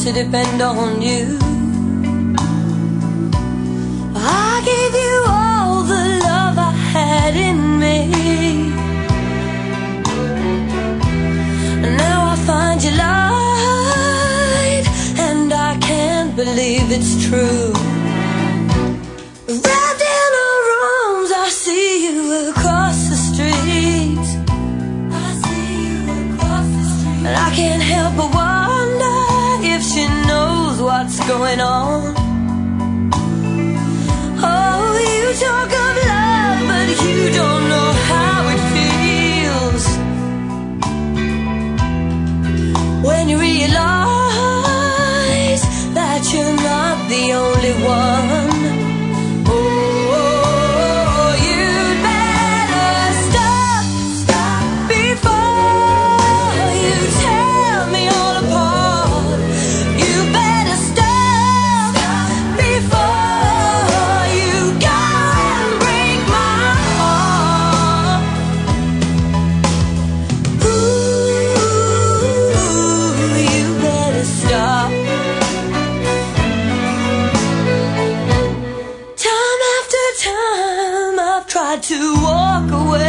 to depend on you. I gave you all the love I had in me, and now I find you lied, and I can't believe it's true. Wrapped in our arms, I see you across the street. And I can't help but wonder if she knows what's going on. Oh, you talk of love, but you don't know how it feels when you realize that you're not the only one. To walk away,